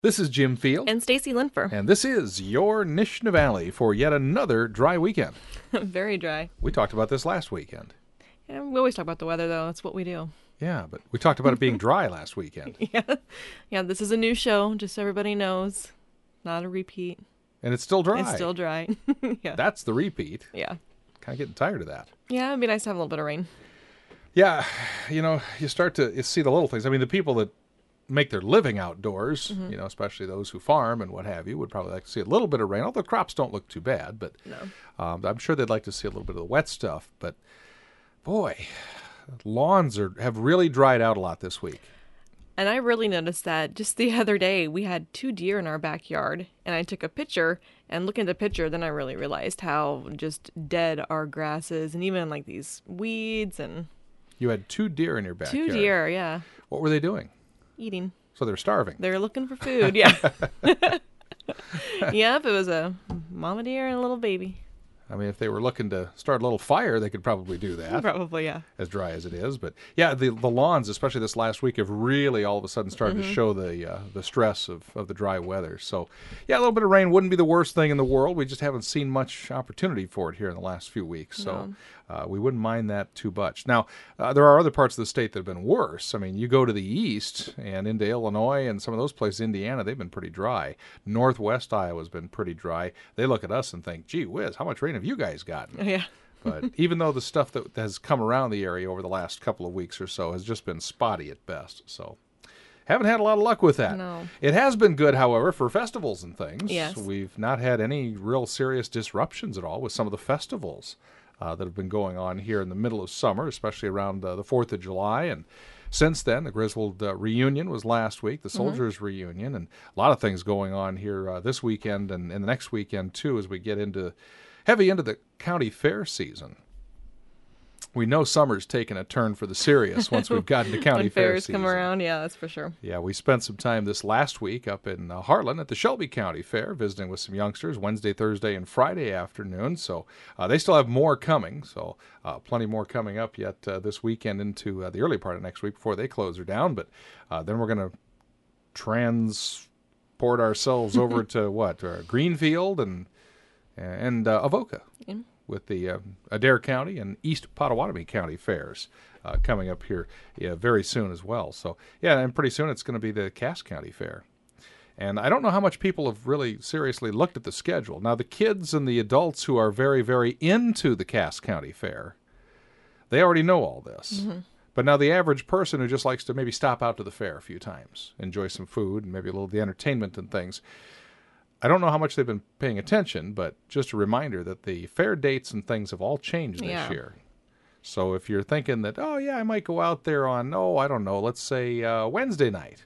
This is Jim Field. And Stacy Linfer. And this is your Nishna Valley for yet another dry weekend. Very dry. We talked about this last weekend. Yeah, we always talk about the weather, though. That's what we do. Yeah, but we talked about it being dry last weekend. Yeah, this is a new show, just so everybody knows. Not a repeat. And it's still dry. It's still dry. Yeah. That's the repeat. Yeah. Kind of getting tired of that. Yeah, it'd be nice to have a little bit of rain. Yeah, you start to see the little things. I mean, the people that make their living outdoors, especially those who farm and what have you, would probably like to see a little bit of rain, although crops don't look too bad. But No. I'm sure they'd like to see a little bit of the wet stuff. But, boy, lawns have really dried out a lot this week. And I really noticed that just the other day, we had 2 deer in our backyard, and I took a picture, and looking at the picture, then I really realized how just dead our grass is, and even like these weeds and... You had 2 deer in your backyard. 2 deer, yeah. What were they doing? Eating. So they're starving. They're looking for food, yeah. Yep, it was a mama deer and a little baby. I mean, if they were looking to start a little fire, they could probably do that. Probably, yeah. As dry as it is. But, yeah, the lawns, especially this last week, have really all of a sudden started to show the stress of the dry weather. So, yeah, a little bit of rain wouldn't be the worst thing in the world. We just haven't seen much opportunity for it here in the last few weeks. So we wouldn't mind that too much. Now, there are other parts of the state that have been worse. I mean, you go to the east and into Illinois and some of those places, Indiana, they've been pretty dry. Northwest Iowa's been pretty dry. They look at us and think, gee whiz, how much rain have you guys gotten? Yeah. But even though the stuff that has come around the area over the last couple of weeks or so has just been spotty at best. So haven't had a lot of luck with that. No. It has been good, however, for festivals and things. Yes. We've not had any real serious disruptions at all with some of the festivals that have been going on here in the middle of summer, especially around the 4th of July. And since then, the Griswold reunion was last week, the Soldiers reunion, and a lot of things going on here this weekend and the next weekend, too, as we get heavy into the county fair season. We know summer's taken a turn for the serious once we've gotten to county When fair fairs season. come around, yeah, that's for sure. Yeah, we spent some time this last week up in Harlan at the Shelby County Fair, visiting with some youngsters Wednesday, Thursday, and Friday afternoon. So they still have more coming, so plenty more coming up yet this weekend into the early part of next week before they close her down. But then we're going to transport ourselves over to Greenfield and Avoca. Yeah. With the Adair County and East Pottawatomie County fairs coming up here very soon as well. So, yeah, and pretty soon it's going to be the Cass County Fair. And I don't know how much people have really seriously looked at the schedule. Now, the kids and the adults who are very, very into the Cass County Fair, they already know all this. Mm-hmm. But now the average person who just likes to maybe stop out to the fair a few times, enjoy some food and maybe a little of the entertainment and things, I don't know how much they've been paying attention, but just a reminder that the fair dates and things have all changed this year. So if you're thinking that, oh, yeah, I might go out there on, I don't know, let's say Wednesday night.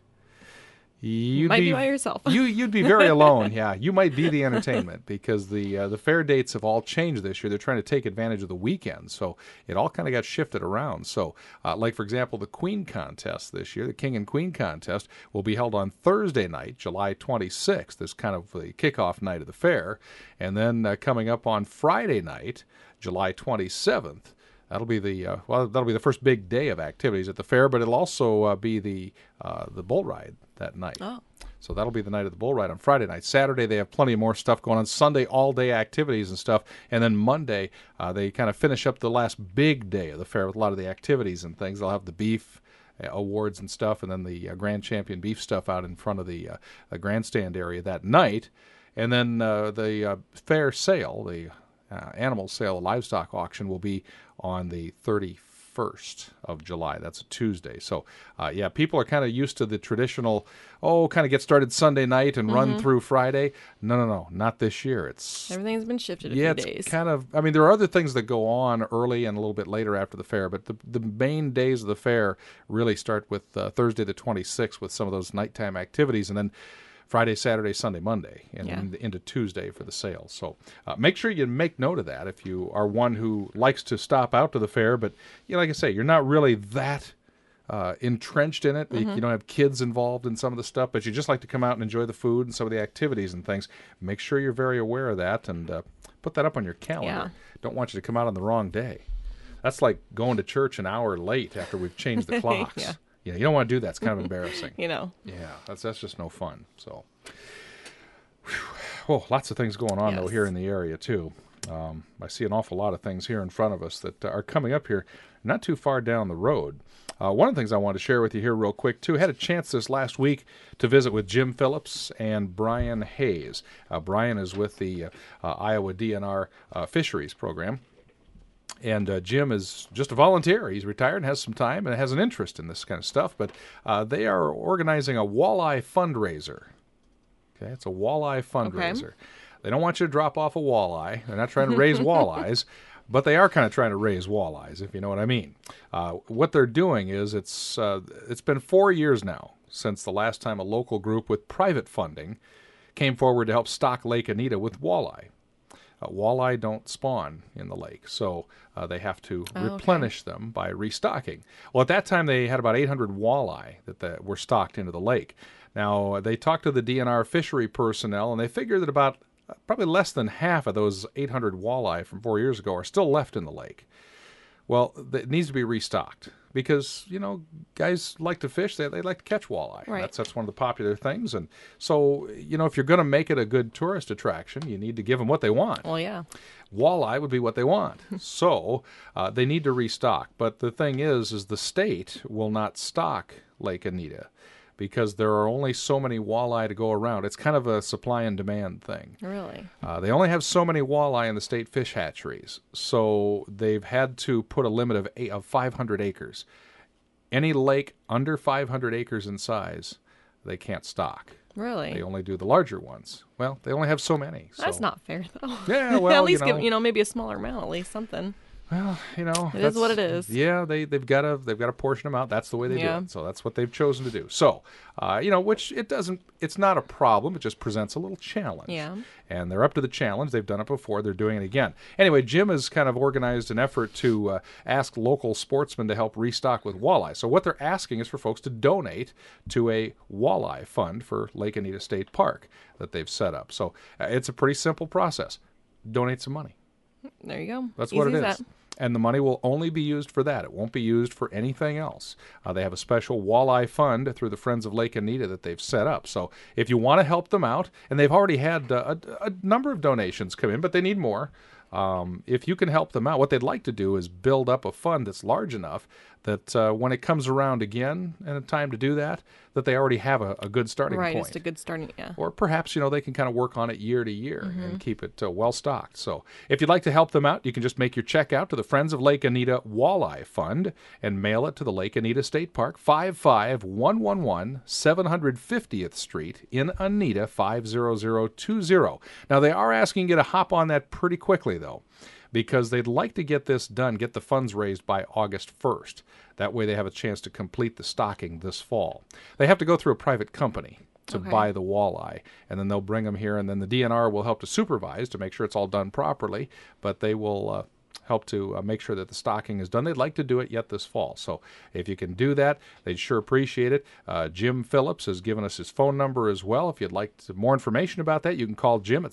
You might be by yourself. You'd be very alone, yeah. You might be the entertainment because the fair dates have all changed this year. They're trying to take advantage of the weekend, so it all kind of got shifted around. So, like, for example, the Queen Contest this year, the King and Queen Contest, will be held on Thursday night, July 26th. This kind of the kickoff night of the fair. And then coming up on Friday night, July 27th, that'll be the first big day of activities at the fair, but it'll also be the bull ride that night. Oh. So that'll be the night of the bull ride on Friday night. Saturday, they have plenty more stuff going on. Sunday, all-day activities and stuff. And then Monday, they kind of finish up the last big day of the fair with a lot of the activities and things. They'll have the beef awards and stuff, and then the Grand Champion beef stuff out in front of the grandstand area that night. And then the fair sale, the animal sale, livestock auction, will be on the 31st of July. That's a Tuesday. So, people are kind of used to the traditional, kind of get started Sunday night and run through Friday. No, not this year. Everything's been shifted a few days. It's kind of, there are other things that go on early and a little bit later after the fair, but the main days of the fair really start with Thursday the 26th with some of those nighttime activities, and then Friday, Saturday, Sunday, Monday, and into Tuesday for the sale. So make sure you make note of that if you are one who likes to stop out to the fair, but like I say, you're not really that entrenched in it. You don't have kids involved in some of the stuff, but you just like to come out and enjoy the food and some of the activities and things. Make sure you're very aware of that and put that up on your calendar. Yeah. Don't want you to come out on the wrong day. That's like going to church an hour late after we've changed the clocks. Yeah. Yeah, you don't want to do that. It's kind of embarrassing. Yeah, that's just no fun. So, well, lots of things going on, though, Yes. here in the area, too. I see an awful lot of things here in front of us that are coming up here not too far down the road. One of the things I wanted to share with you here real quick, too, I had a chance this last week to visit with Jim Phillips and Brian Hayes. Brian is with the Iowa DNR Fisheries Program. And Jim is just a volunteer. He's retired and has some time and has an interest in this kind of stuff. But they are organizing a walleye fundraiser. Okay, it's a walleye fundraiser. Okay. They don't want you to drop off a walleye. They're not trying to raise walleyes, but they are kind of trying to raise walleyes, if you know what I mean. What they're doing is it's been 4 years now since the last time a local group with private funding came forward to help stock Lake Anita with walleye. Walleye don't spawn in the lake, so they have to replenish them by restocking. Well, at that time, they had about 800 walleye that were stocked into the lake. Now, they talked to the DNR fishery personnel, and they figured that about probably less than half of those 800 walleye from 4 years ago are still left in the lake. Well, it needs to be restocked because, guys like to fish. They like to catch walleye. Right. That's one of the popular things. And so, if you're going to make it a good tourist attraction, you need to give them what they want. Well, yeah. Walleye would be what they want. So they need to restock. But the thing is the state will not stock Lake Anita because there are only so many walleye to go around. It's kind of a supply and demand thing. Really? They only have so many walleye in the state fish hatcheries, so they've had to put a limit of 500 acres. Any lake under 500 acres in size, they can't stock. Really? They only do the larger ones. Well, they only have so many. So. That's not fair, though. Yeah, well, at least give maybe a smaller amount, at least something. Well, it is what it is. Yeah, they've got to portion them out. That's the way they do it. So that's what they've chosen to do. So, which it's not a problem. It just presents a little challenge. Yeah. And they're up to the challenge. They've done it before. They're doing it again. Anyway, Jim has kind of organized an effort to ask local sportsmen to help restock with walleye. So what they're asking is for folks to donate to a walleye fund for Lake Anita State Park that they've set up. So it's a pretty simple process. Donate some money. There you go. That's Easy what it is. that. And the money will only be used for that. It won't be used for anything else. They have a special walleye fund through the Friends of Lake Anita that they've set up. So if you want to help them out, and they've already had a number of donations come in, but they need more. If you can help them out, what they'd like to do is build up a fund that's large enough that when it comes around again and a time to do that they already have a good starting point. Right, just a good starting, yeah. Or perhaps, they can kind of work on it year to year and keep it well stocked. So if you'd like to help them out, you can just make your check out to the Friends of Lake Anita Walleye Fund and mail it to the Lake Anita State Park, 55111 750th Street in Anita, 50020. Now, they are asking you to hop on that pretty quickly, though, because they'd like to get this done, get the funds raised by August 1st. That way they have a chance to complete the stocking this fall. They have to go through a private company to buy the walleye, and then they'll bring them here, and then the DNR will help to supervise to make sure it's all done properly, but they will help to make sure that the stocking is done. They'd like to do it yet this fall. So if you can do that, they'd sure appreciate it. Jim Phillips has given us his phone number as well. If you'd like more information about that, you can call Jim at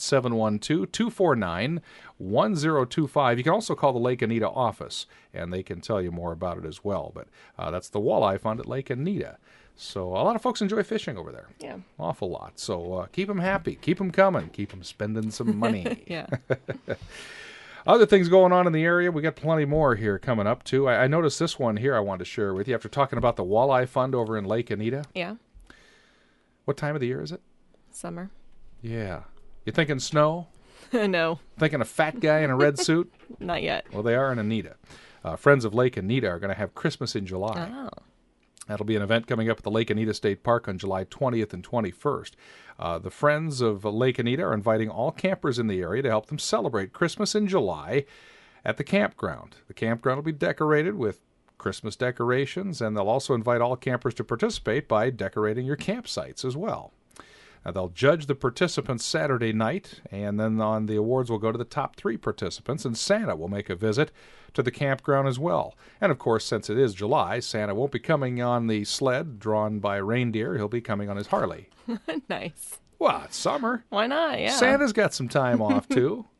712-249-1025. You can also call the Lake Anita office, and they can tell you more about it as well. But that's the Walleye Fund at Lake Anita. So a lot of folks enjoy fishing over there. Yeah. Awful lot. So keep them happy. Keep them coming. Keep them spending some money. Yeah. Other things going on in the area, we got plenty more here coming up, too. I noticed this one here I wanted to share with you after talking about the Walleye Fund over in Lake Anita. Yeah. What time of the year is it? Summer. Yeah. You thinking snow? No. Thinking a fat guy in a red suit? Not yet. Well, they are in Anita. Friends of Lake Anita are going to have Christmas in July. Oh. That'll be an event coming up at the Lake Anita State Park on July 20th and 21st. The Friends of Lake Anita are inviting all campers in the area to help them celebrate Christmas in July at the campground. The campground will be decorated with Christmas decorations, and they'll also invite all campers to participate by decorating your campsites as well. They'll judge the participants Saturday night, and then on the awards will go to the top 3 participants, and Santa will make a visit to the campground as well. And, of course, since it is July, Santa won't be coming on the sled drawn by reindeer. He'll be coming on his Harley. Nice. Well, it's summer. Why not? Yeah. Santa's got some time off, too.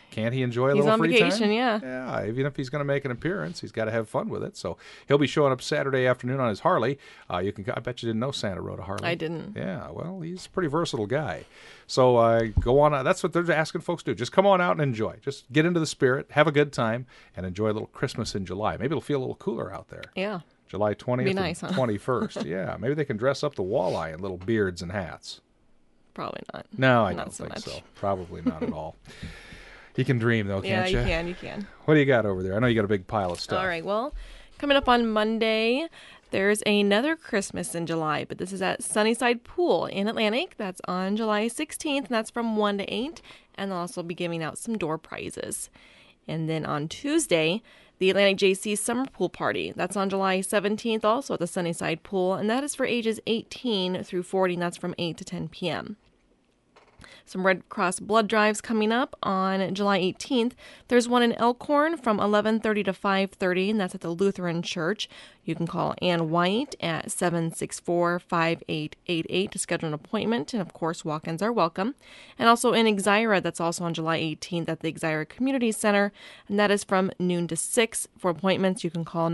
Can't he enjoy a He's little on free vacation, time? yeah. Yeah, even if he's going to make an appearance, he's got to have fun with it. So he'll be showing up Saturday afternoon on his Harley. I bet you didn't know Santa rode a Harley. I didn't. Yeah, well, he's a pretty versatile guy. So go on. That's what they're asking folks to do. Just come on out and enjoy. Just get into the spirit, have a good time, and enjoy a little Christmas in July. Maybe it'll feel a little cooler out there. Yeah. July 20th Be nice, and huh? 21st. Yeah, maybe they can dress up the walleye in little beards and hats. Probably not. No, I Not don't so think much. so. Probably not at all. You can dream, though, Yeah, can't you can. What do you got over there? I know you got a big pile of stuff. All right, well, coming up on Monday, there's another Christmas in July, but this is at Sunnyside Pool in Atlantic. That's on July 16th, and that's from 1 to 8, and they'll also be giving out some door prizes. And then on Tuesday, the Atlantic JC Summer Pool Party. That's on July 17th, also at the Sunnyside Pool, and that is for ages 18 through 40, and that's from 8 to 10 p.m. Some Red Cross blood drives coming up on July 18th. There's one in Elkhorn from 11:30 to 5:30, and that's at the Lutheran Church. You can call Ann White at 764-5888 to schedule an appointment, and of course, walk-ins are welcome. And also in Exira, that's also on July 18th at the Exira Community Center, and that is from noon to 6. For appointments, you can call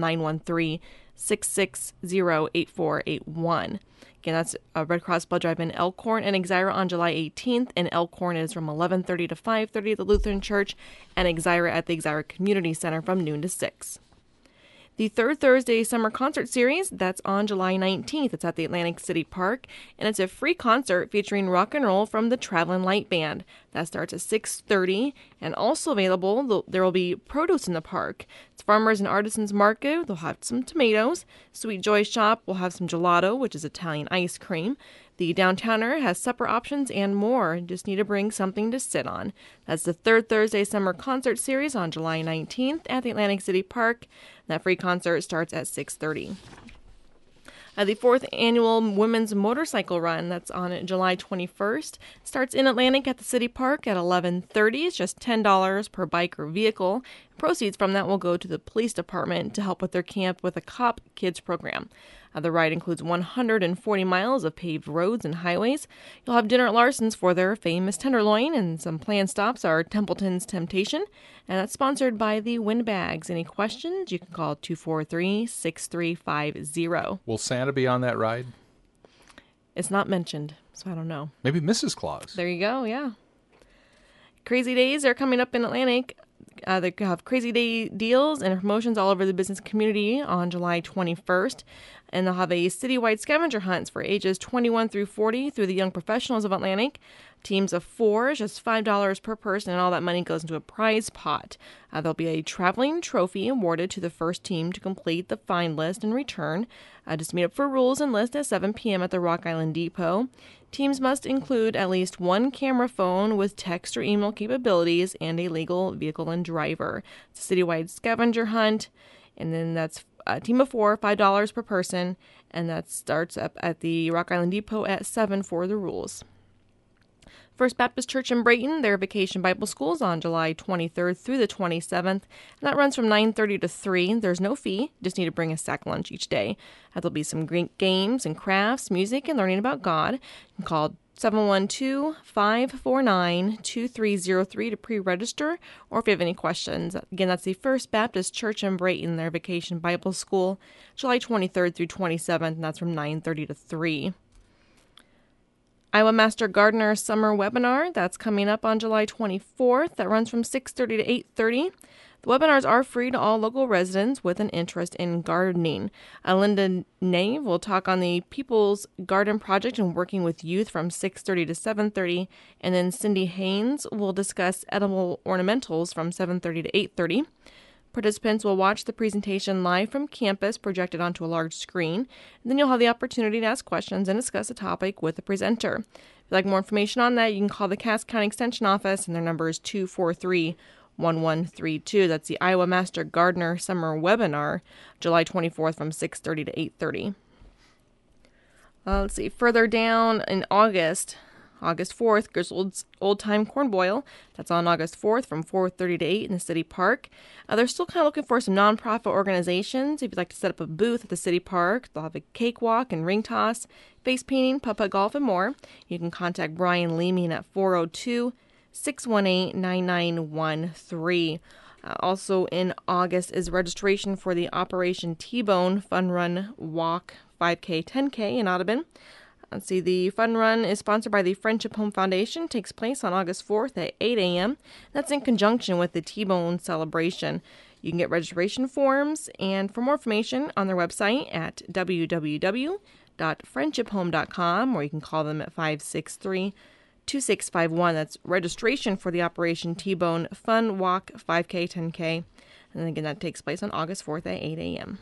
913-660-8481. Again, that's a Red Cross blood drive in Elkhorn and Exira on July 18th. And Elkhorn is from 11:30 to 5:30 at the Lutheran Church, and Exira at the Exira Community Center from noon to 6. The third Thursday Summer Concert Series, that's on July 19th. It's at the Atlantic City Park, and it's a free concert featuring rock and roll from the Traveling Light Band. That starts at 6:30, and also available, there will be produce in the park. It's Farmers and Artisans Market. They'll have some tomatoes. Sweet Joy Shop will have some gelato, which is Italian ice cream. The Downtowner has supper options and more. Just need to bring something to sit on. That's the third Thursday Summer Concert Series on July 19th at the Atlantic City Park. That free concert starts at 6:30. The fourth annual Women's Motorcycle Run, that's on July 21st, starts in Atlantic at the City Park at 11:30. It's just $10 per bike or vehicle. Proceeds from that will go to the police department to help with their Camp with a Cop Kids program. The ride includes 140 miles of paved roads and highways. You'll have dinner at Larson's for their famous tenderloin, and some planned stops are Templeton's Temptation, and that's sponsored by the Windbags. Any questions? You can call 243-6350. Will Santa be on that ride? It's not mentioned, so I don't know. Maybe Mrs. Claus. There you go, yeah. Crazy Days are coming up in Atlantic. They have Crazy Day deals and promotions all over the business community on July 21st. And they'll have a citywide scavenger hunts for ages 21 through 40 through the Young Professionals of Atlantic. Teams of 4 is just $5 per person, and all that money goes into a prize pot. There'll be a traveling trophy awarded to the first team to complete the find list and return. Just meet up for rules and list at 7 p.m. at the Rock Island Depot. Teams must include at least one camera phone with text or email capabilities and a legal vehicle and driver. It's a citywide scavenger hunt, and then that's a team of 4, $5 per person, and that starts up at the Rock Island Depot at 7 for the rules. First Baptist Church in Brayton, their Vacation Bible School is on July 23rd through the 27th, and that runs from 9:30 to 3. There's no fee, just need to bring a sack lunch each day. There'll be some great games and crafts, music, and learning about God. You can call 712-549-2303 to pre-register, or if you have any questions. Again, that's the First Baptist Church in Brayton, their Vacation Bible School, July 23rd through 27th, and that's from 9:30 to 3. Iowa Master Gardener Summer Webinar, that's coming up on July 24th. That runs from 6:30 to 8:30. The webinars are free to all local residents with an interest in gardening. Linda Nave will talk on the People's Garden Project and working with youth from 6:30 to 7:30. And then Cindy Haynes will discuss edible ornamentals from 7:30 to 8:30. Participants will watch the presentation live from campus projected onto a large screen. And then you'll have the opportunity to ask questions and discuss a topic with the presenter. If you'd like more information on that, you can call the Cass County Extension Office, and their number is 243-1132. That's the Iowa Master Gardener Summer Webinar, July 24th from 6:30 to 8:30. Let's see, further down in August 4th, Griswold's Old Time Corn Boil. That's on August 4th from 4:30 to 8 in the city park. They're still kind of looking for some nonprofit organizations. If you'd like to set up a booth at the city park, they'll have a cakewalk and ring toss, face painting, putt-putt golf, and more. You can contact Brian Leaming at 618-9913. Also in August is registration for the Operation T-Bone Fun Run Walk 5K 10K in Audubon. Let's see, the fun run is sponsored by the Friendship Home Foundation, takes place on August 4th at 8 a.m. That's in conjunction with the T-Bone celebration. You can get registration forms and for more information on their website at www.friendshiphome.com, or you can call them at 563-2651. That's registration for the Operation T-Bone Fun Walk 5K 10K. And again, that takes place on August 4th at 8 a.m.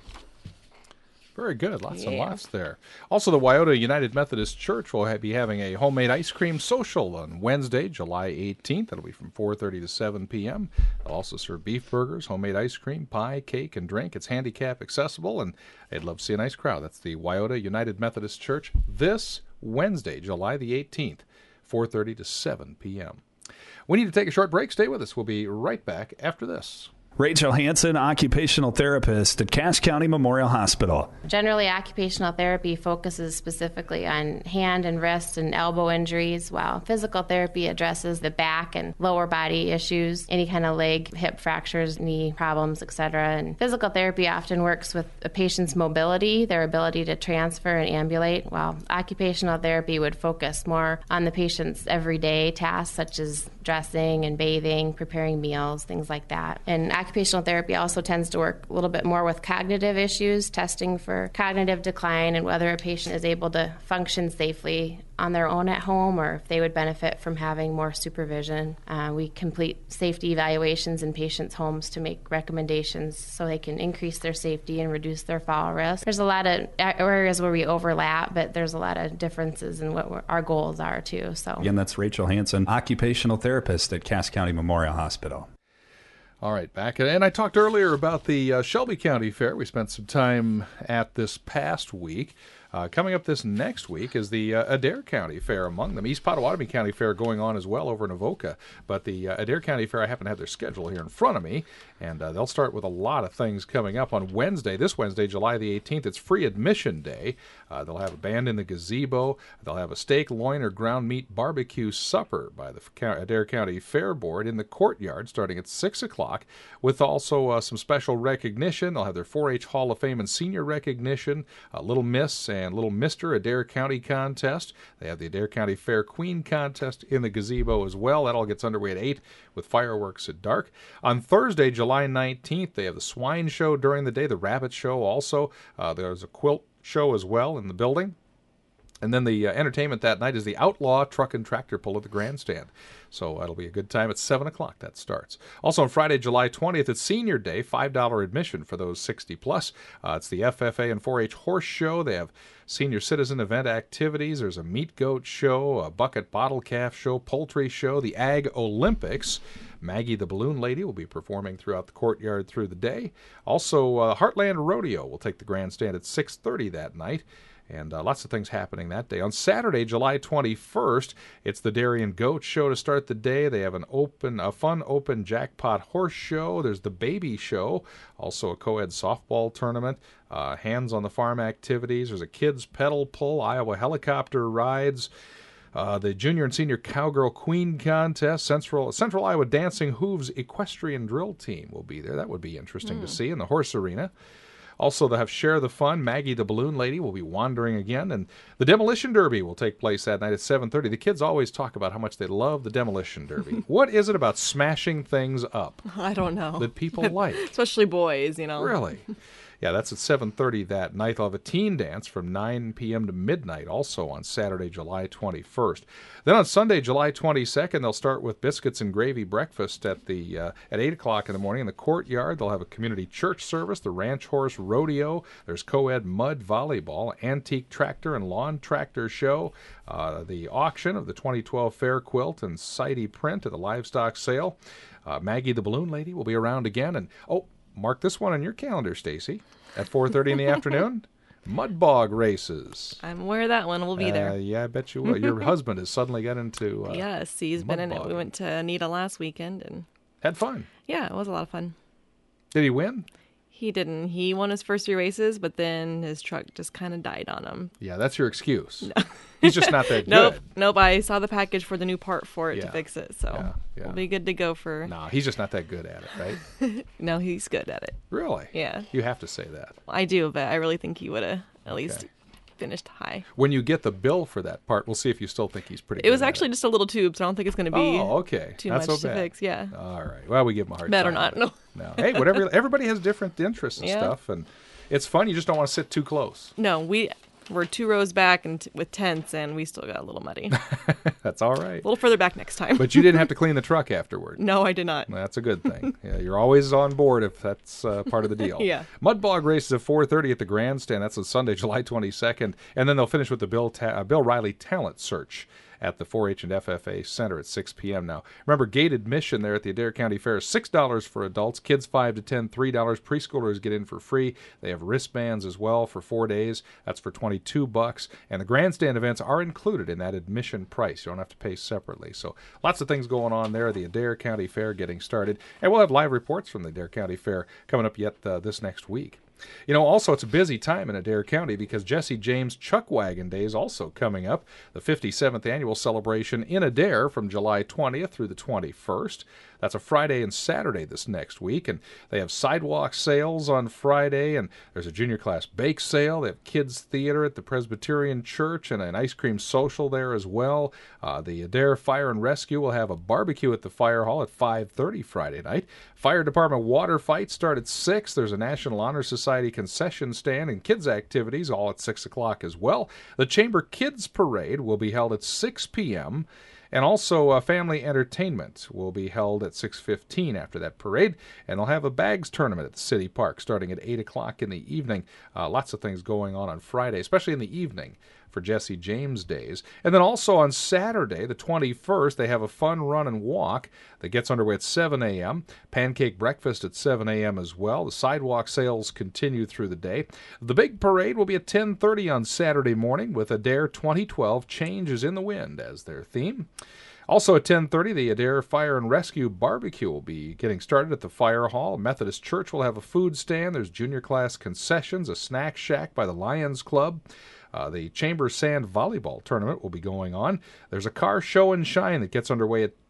Very good. Lots and lots there. Also, the Wyoto United Methodist Church will be having a homemade ice cream social on Wednesday, July 18th. That'll be from 4:30 to 7 p.m. They'll also serve beef burgers, homemade ice cream, pie, cake, and drink. It's handicap accessible, and they'd love to see a nice crowd. That's the Wyoto United Methodist Church this Wednesday, July the 18th, 4:30 to 7 p.m. We need to take a short break. Stay with us. We'll be right back after this. Rachel Hansen, occupational therapist at Cass County Memorial Hospital. Generally, occupational therapy focuses specifically on hand and wrist and elbow injuries, while physical therapy addresses the back and lower body issues, any kind of leg, hip fractures, knee problems, etc. And physical therapy often works with a patient's mobility, their ability to transfer and ambulate, while occupational therapy would focus more on the patient's everyday tasks, such as dressing and bathing, preparing meals, things like that. And occupational therapy also tends to work a little bit more with cognitive issues, testing for cognitive decline and whether a patient is able to function safely on their own at home or if they would benefit from having more supervision. We complete safety evaluations in patients' homes to make recommendations so they can increase their safety and reduce their fall risk. There's a lot of areas where we overlap, but there's a lot of differences in what our goals are too. So again, that's Rachel Hansen, occupational therapist at Cass County Memorial Hospital. All right, back. And I talked earlier about the Shelby County Fair. We spent some time at this past week. Coming up this next week is the Adair County Fair among them. East Pottawatomie County Fair going on as well over in Avoca. But the Adair County Fair, I happen to have their schedule here in front of me, and they'll start with a lot of things coming up on Wednesday. This Wednesday, July the 18th, it's free admission day. They'll have a band in the gazebo. They'll have a steak, loin, or ground meat barbecue supper by the Adair County Fair Board in the courtyard starting at 6 o'clock with also some special recognition. They'll have their 4-H Hall of Fame and senior recognition, Little Miss and Little Mr. Adair County contest. They have the Adair County Fair Queen contest in the gazebo as well. That all gets underway at 8 with fireworks at dark. On Thursday, July 19th, they have the swine show during the day, the rabbit show also. There's a quilt show as well in the building. And then the entertainment that night is the Outlaw Truck and Tractor Pull at the Grandstand. So that'll be a good time. At 7 o'clock that starts. Also on Friday, July 20th, it's Senior Day, $5 admission for those 60+. It's the FFA and 4-H Horse Show. They have senior citizen event activities. There's a meat goat show, a bucket bottle calf show, poultry show, the Ag Olympics. Maggie the Balloon Lady will be performing throughout the courtyard through the day. Also, Heartland Rodeo will take the grandstand at 6:30 that night. And lots of things happening that day. On Saturday, July 21st, it's the Dairy and Goat Show to start the day. They have a fun open jackpot horse show. There's the Baby Show, also a co-ed softball tournament, hands on the farm activities. There's a kids pedal pull, Iowa helicopter rides, the Junior and Senior Cowgirl Queen Contest, Central Iowa Dancing Hooves Equestrian Drill Team will be there. That would be interesting to see in the horse arena. Also, they'll have Share the Fun. Maggie the Balloon Lady will be wandering again. And the Demolition Derby will take place that night at 7:30. The kids always talk about how much they love the Demolition Derby. What is it about smashing things up? I don't know. That people like? Especially boys, Really? Yeah, that's at 7:30 that night. They'll have a teen dance from 9 p.m. to midnight, also on Saturday, July 21st. Then on Sunday, July 22nd, they'll start with biscuits and gravy breakfast at 8 o'clock in the morning in the courtyard. They'll have a community church service, the Ranch Horse Rodeo. There's co-ed mud volleyball, antique tractor and lawn tractor show, the auction of the 2012 Fair Quilt and Sidey print at the livestock sale. Maggie the Balloon Lady will be around again. And, mark this one on your calendar, Stacy. At 4:30 in the afternoon, Mud Bog races. I'm aware of that one. We'll be there. Yeah, I bet you will. Your husband has suddenly got into yes, he's been in it. We went to Anita last weekend and had fun. Yeah, it was a lot of fun. Did he win? He didn't. He won his first 3 races, but then his truck just kind of died on him. Yeah, that's your excuse. No. He's just not that Nope. good. Nope. I saw the package for the new part for it Yeah. to fix it, so Yeah. we'll be good to go for. No, he's just not that good at it, right? No, he's good at it. Really? Yeah. You have to say that. I do, but I really think he would have at least finished high. When you get the bill for that part, we'll see if you still think he's pretty good. It was at actually just a little tube, so I don't think it's going to be okay. too Not much so to bad. fix. Yeah. All right. Well, we give him a hard Better time. not. No. Hey, whatever. Everybody has different interests and Yeah. stuff, and it's fun. You just don't want to sit too close. No, we're 2 rows back and with tents, and we still got a little muddy. That's all right. A little further back next time. But you didn't have to clean the truck afterward. No, I did not. That's a good thing. Yeah, you're always on board if that's part of the deal. Yeah. Mud Bog races at 4:30 at the grandstand. That's on Sunday, July 22nd, and then they'll finish with the Bill Riley Talent Search at the 4-H and FFA Center at 6 p.m. Now, remember, gate admission there at the Adair County Fair is $6 for adults, kids 5 to 10, $3. Preschoolers get in for free. They have wristbands as well for 4 days. That's for $22, and the grandstand events are included in that admission price. You don't have to pay separately. So lots of things going on there. The Adair County Fair getting started, and we'll have live reports from the Adair County Fair coming up yet this next week. You know, also, it's a busy time in Adair County because Jesse James Chuck Wagon Day is also coming up, the 57th annual celebration in Adair from July 20th through the 21st. That's a Friday and Saturday this next week, and they have sidewalk sales on Friday, and there's a junior class bake sale. They have kids theater at the Presbyterian Church and an ice cream social there as well. The Adair Fire and Rescue will have a barbecue at the fire hall at 5:30 Friday night. Fire department water fights start at 6. There's a National Honor Society concession stand and kids activities all at 6 o'clock as well. The Chamber Kids Parade will be held at 6 p.m., and also family entertainment will be held at 6:15 after that parade. And they'll have a bags tournament at the city park starting at 8 o'clock in the evening. Lots of things going on Friday, especially in the evening for Jesse James Days. And then also on Saturday, the 21st, they have a fun run and walk that gets underway at 7 a.m. Pancake breakfast at 7 a.m. as well. The sidewalk sales continue through the day. The big parade will be at 10:30 on Saturday morning with Adair 2012 Change is in the Wind as their theme. Also at 10:30, the Adair Fire and Rescue Barbecue will be getting started at the Fire Hall. Methodist Church will have a food stand. There's junior class concessions, a snack shack by the Lions Club. The Chamber Sand Volleyball Tournament will be going on. There's a car show and shine that gets underway at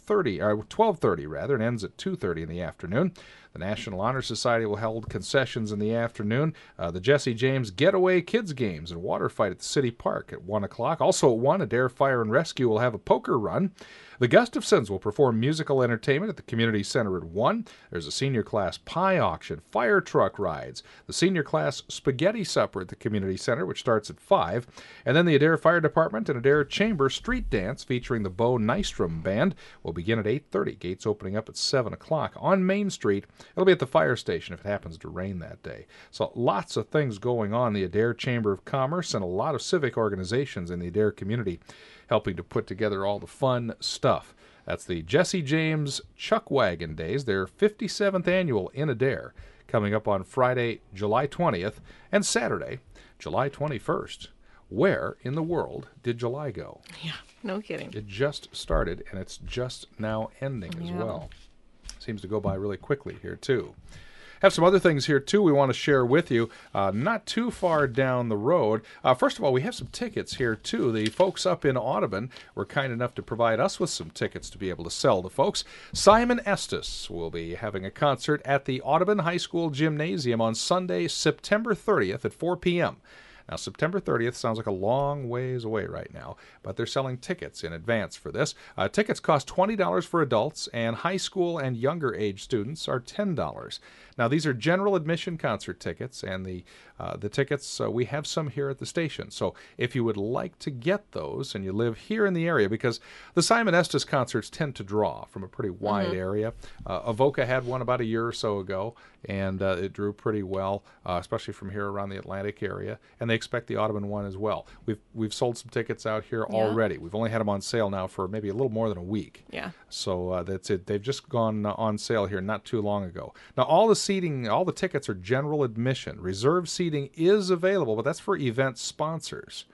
12:30 rather, and ends at 2:30 in the afternoon. The National Honor Society will hold concessions in the afternoon. The Jesse James Getaway Kids Games and Water Fight at the City Park at 1 o'clock. Also at 1, Adair Fire and Rescue will have a poker run. The Gustafsons will perform musical entertainment at the Community Center at 1. There's a senior class pie auction, fire truck rides, the senior class spaghetti supper at the Community Center, which starts at 5. And then the Adair Fire Department and Adair Chamber Street Dance featuring the Bo Nystrom Band will begin at 8:30. Gates opening up at 7 o'clock on Main Street. It'll be at the fire station if it happens to rain that day. So lots of things going on. The Adair Chamber of Commerce and a lot of civic organizations in the Adair community helping to put together all the fun stuff. That's the Jesse James Chuck Wagon Days, their 57th annual in Adair, coming up on Friday, July 20th, and Saturday, July 21st. Where in the world did July go? Yeah, no kidding. It just started, and it's just now ending as well. Seems to go by really quickly here, too. Have some other things here, too, we want to share with you. Not too far down the road. First of all, we have some tickets here, too. The folks up in Audubon were kind enough to provide us with some tickets to be able to sell to folks. Simon Estes will be having a concert at the Audubon High School Gymnasium on Sunday, September 30th at 4 p.m. Now, September 30th sounds like a long ways away right now, but they're selling tickets in advance for this. Tickets cost $20 for adults, and high school and younger age students are $10. Now, these are general admission concert tickets, and the tickets, we have some here at the station. So if you would like to get those and you live here in the area, because the Simon Estes concerts tend to draw from a pretty wide area. Avoca had one about a year or so ago, and it drew pretty well, especially from here around the Atlantic area, and they expect the Audubon one as well. We've sold some tickets out here already. We've only had them on sale now for maybe a little more than a week. Yeah. So that's it. They've just gone on sale here not too long ago. Now, all the seating, all the tickets are general admission. Reserve seating is available, but that's for event sponsors.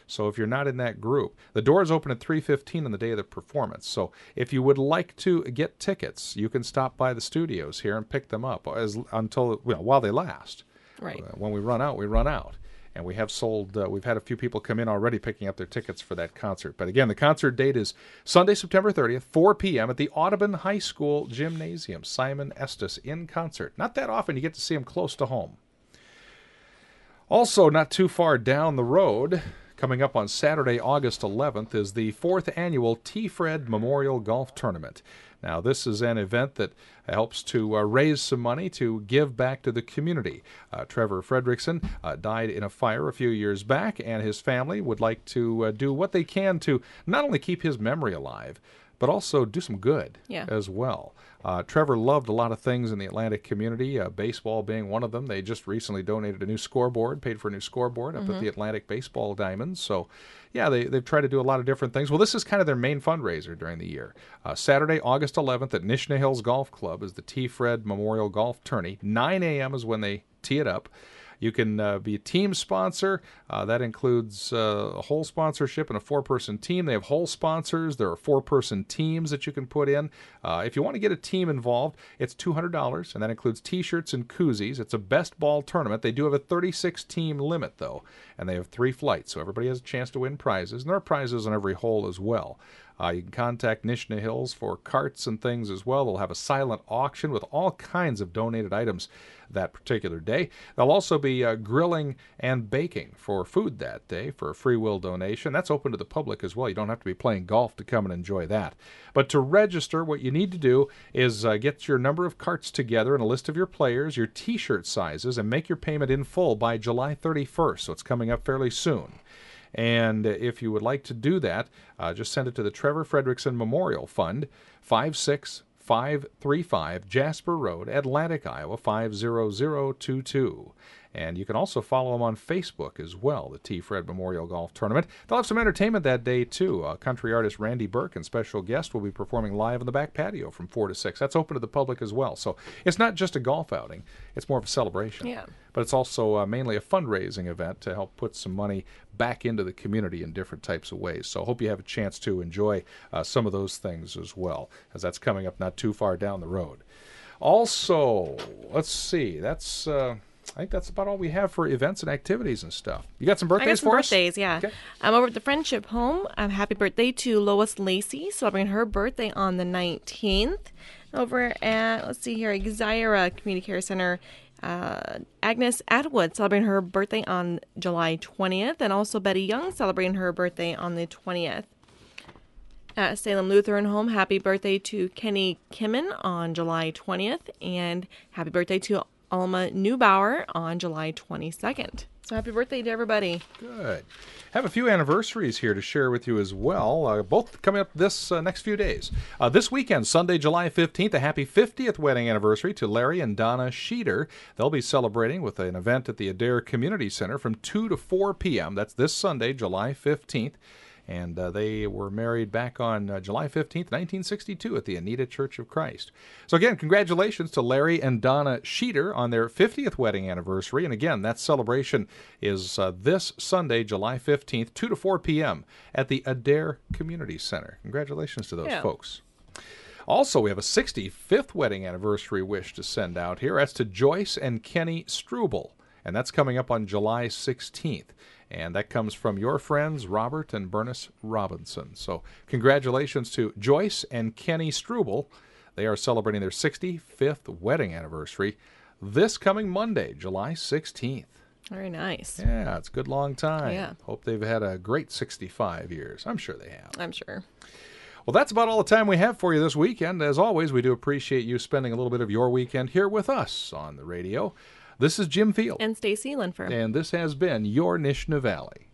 So if you're not in that group, the doors open at 3:15 on the day of the performance. So if you would like to get tickets, you can stop by the studios here and pick them up while they last. Right. When we run out, we run out. And we have sold, we've had a few people come in already picking up their tickets for that concert. But again, the concert date is Sunday, September 30th, 4 p.m. at the Audubon High School Gymnasium. Simon Estes in concert. Not that often you get to see him close to home. Also, not too far down the road, coming up on Saturday, August 11th, is the 4th annual T-Fred Memorial Golf Tournament. Now, this is an event that helps to raise some money to give back to the community. Trevor Fredrickson died in a fire a few years back, and his family would like to do what they can to not only keep his memory alive, but also do some good as well. Trevor loved a lot of things in the Atlantic community, baseball being one of them. They just recently donated a new scoreboard, paid for a new scoreboard up at the Atlantic Baseball Diamonds. So, yeah, they've tried to do a lot of different things. Well, this is kind of their main fundraiser during the year. Saturday, August 11th at Nishna Hills Golf Club is the T-Fred Memorial Golf Tourney. 9 a.m. is when they tee it up. You can be a team sponsor. That includes a whole sponsorship and a 4-person team. They have whole sponsors. There are 4-person teams that you can put in. If you want to get a team involved, it's $200, and that includes T-shirts and koozies. It's a best ball tournament. They do have a 36-team limit, though, and they have 3 flights, so everybody has a chance to win prizes. And there are prizes on every hole as well. You can contact Nishna Hills for carts and things as well. They'll have a silent auction with all kinds of donated items that particular day. There'll also be grilling and baking for food that day for a free will donation. That's open to the public as well. You don't have to be playing golf to come and enjoy that. But to register, what you need to do is get your number of carts together and a list of your players, your T-shirt sizes, and make your payment in full by July 31st. So it's coming up fairly soon. And if you would like to do that, just send it to the Trevor Fredrickson Memorial Fund, 56535 Jasper Road, Atlantic, Iowa, 50022. And you can also follow them on Facebook as well, the T-Fred Memorial Golf Tournament. They'll have some entertainment that day, too. Country artist Randy Burke and special guest will be performing live on the back patio from 4 to 6. That's open to the public as well. So it's not just a golf outing. It's more of a celebration. Yeah. But it's also mainly a fundraising event to help put some money back into the community in different types of ways. So I hope you have a chance to enjoy some of those things as well, as that's coming up not too far down the road. Also, let's see. That's... I think that's about all we have for events and activities and stuff. You got some birthdays for us? Birthdays, yeah. Okay. I'm over at the Friendship Home. Happy birthday to Lois Lacey, celebrating her birthday on the 19th. Over at, let's see here, Exira Community Care Center, Agnes Atwood celebrating her birthday on July 20th, and also Betty Young celebrating her birthday on the 20th. At Salem Lutheran Home, happy birthday to Kenny Kimmin on July 20th, and happy birthday to Alma Neubauer on July 22nd. So happy birthday to everybody. Good. Have a few anniversaries here to share with you as well, both coming up this next few days. This weekend, Sunday, July 15th, a happy 50th wedding anniversary to Larry and Donna Sheeter. They'll be celebrating with an event at the Adair Community Center from 2 to 4 p.m. That's this Sunday, July 15th. And they were married back on July 15th, 1962 at the Anita Church of Christ. So again, congratulations to Larry and Donna Sheeter on their 50th wedding anniversary. And again, that celebration is this Sunday, July 15th, 2 to 4 p.m. at the Adair Community Center. Congratulations to those folks. Also, we have a 65th wedding anniversary wish to send out here. That's to Joyce and Kenny Struble. And that's coming up on July 16th. And that comes from your friends, Robert and Bernice Robinson. So congratulations to Joyce and Kenny Struble. They are celebrating their 65th wedding anniversary this coming Monday, July 16th. Very nice. Yeah, it's a good long time. Yeah. Hope they've had a great 65 years. I'm sure they have. I'm sure. Well, that's about all the time we have for you this weekend. As always, we do appreciate you spending a little bit of your weekend here with us on the radio. This is Jim Field. And Stacy Linfer. And this has been your Nishna Valley.